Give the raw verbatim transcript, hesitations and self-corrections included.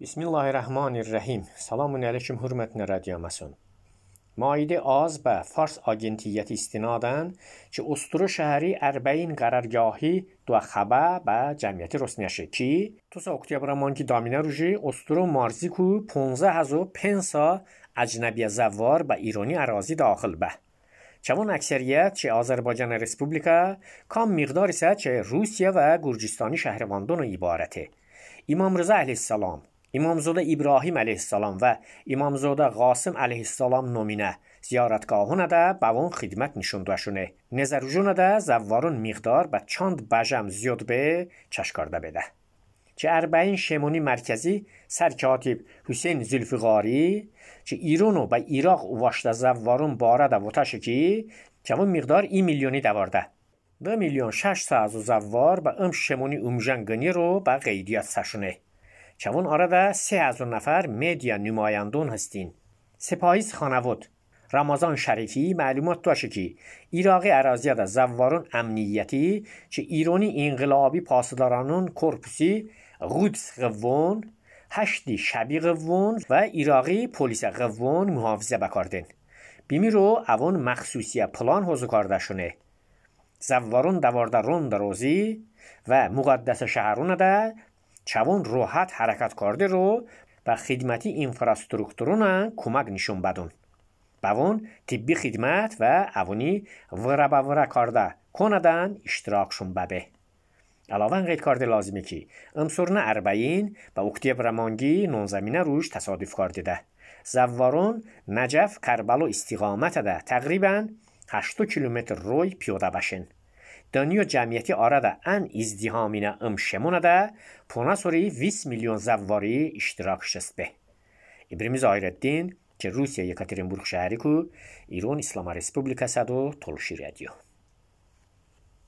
Bismillahirrahmanirrahim. Selamun aleyküm hürmetine radyomasun. Maide az به فارس آگنتیت استنادن که استرو شهری اربعین قرارگاهی دو خبه به جمعیت رسمیشه کی تو سا اکتبر مانکی دامینه روژی استرو مارزی کو پونزه هزو پنسا اجنبی زوار به ایرانی اراضی داخل به چون اکثریت چه آذربایجان رسپوبلیکا کام مقداری سه چه روسیه و گرجستانی شهرواندون عبارته. امام رضا علیه السلام، امامزاده ابراهیم علیه السلام و امامزاده قاسم علیه السلام نومینه زیارتگاهونه ده بوان خدمت نشوندوشونه نظرجونه ده زوارون مقدار به چند بجم زیاد به چشکارده بده. چه اربعین شمونی مرکزی سرکاتب حسین زلفقاری چه ایرانو به عراق واشته زوارون باره ده وطاشه کی چه اون مقدار این میلیونی دوارده. دو میلیون شش سازو زوار به ام شمونی امجنگنی رو به قیدیت سشونه. چون آرده سه هزار نفر مدیا نمایندون هستین. سپاهیز خانواد رمضان شریفی معلومات داشته که عراقی اراضیه ده زوارون امنیتی چه ایرانی انقلابی پاسدارانون کورپوسی قدس قوون هشتی شبی قوون و عراقی پلیس قوون محافظه بکردن. بیمی رو اوان مخصوصی پلان حوزو کرده شونه. زوارون دوارده روند روزی و مقدس شهرون ده چون راحت حرکت کرده رو به خدمتی انفراستروکتورون کمک نشون بدون. باون طبی خدمت و اوانی ورا با ورا کرده کندن اشتراکشون ببه. علاوه قید کرده لازمه که امسورن اربعین با اکتبر مانگی نونزمینه روش تصادف کرده ده. زوارون نجف کربلا استقامت ده تقریباً هشت کیلومتر روی پیاده باشن. دنیا جمعیتی آرده ان ازدهامینه ام شمونه ده پونه سوری بیست میلیون زواری اشتراک شست به. ابراهیم ظاهرالدین که روسیه یکاترینبورگ شهری کو ایران اسلام رسپوبلیکا صدو تلشی رادیو.